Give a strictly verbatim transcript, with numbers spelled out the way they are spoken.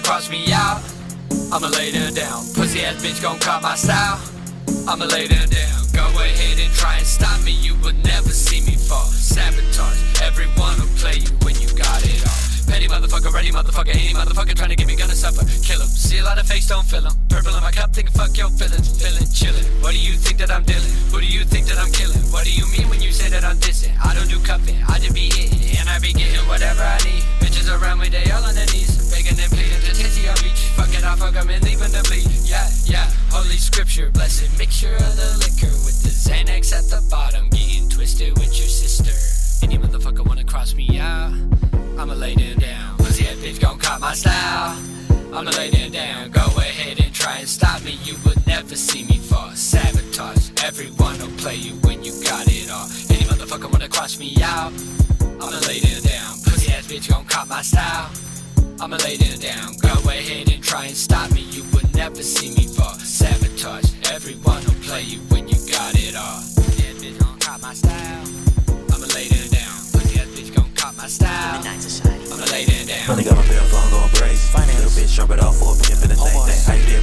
cross me out, I'ma lay them down. Pussy ass bitch gon' cop my style, I'ma lay them down. Go ahead and try and stop me, you would never see me fall. Sabotage, everyone will play you when you got it all. Petty motherfucker, ready motherfucker, any motherfucker trying to get me gonna suffer. Kill him, see a lot of fakes, don't fill him. Purple in my cup, thinking fuck your feelings. Feeling chillin', what do you think that I'm dealing? Who do you think that I'm killing? What do you mean when you say that I'm dissing? I don't do cuffing, I just be hitting, and I be getting whatever I need. Bitches around me, they all on their knees, begging and pleading to titty on beach. Fuck it, I fuck 'em and leave 'em to bleed. Yeah, yeah, holy scripture, blessed mixture of the liquor with the Xanax at the bottom, getting twisted with your sister. Any motherfucker wanna cross me out, I'ma lay them down. Pussy ass bitch gon' cop my style, I'ma lay them down. Go ahead and try and stop me, you would never see me fall. Sabotage, everyone will play you when you got it all. Any motherfucker wanna cross me out, I'ma lay them down. Pussy ass bitch gon' cop my style, I'ma lay them down. Go ahead and try and stop me, you would never see me fall. Sabotage, everyone will play you when you got it all. Pussy ass bitch gon' cop my style, I'ma lay them down. Pussy ass bitch gon' cop my style, I'ma lay them down. Really got my bell phone going crazy. Finance. Little bitch, drop it off for a pimp in the thing. How you did